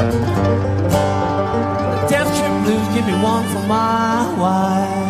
The Death Trip Blues, give me one for my wife.